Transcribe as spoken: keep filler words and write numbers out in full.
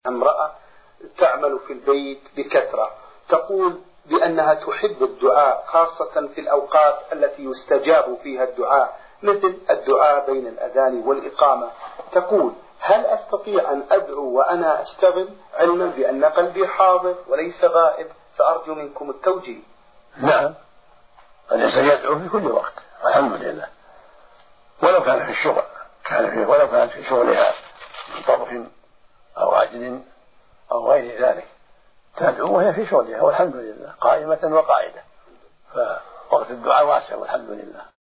امرأة تعمل في البيت بكثرة تقول بأنها تحب الدعاء خاصة في الأوقات التي يستجاب فيها الدعاء مثل الدعاء بين الأذان والإقامة. تقول: هل أستطيع أن أدعو وأنا أشتغل علما بأن قلبي حاضر وليس غائب؟ فأرجو منكم التوجيه. نعم، الإنسان يدعو في كل وقت الحمد لله، ولو كان في الشغل كان في ولو كانت في شغلها من طبخ أو عجل أو غير ذلك تدعو وهي في شغلها والحمد لله قائمة وقاعدة، فوقت الدعاء واسع والحمد لله.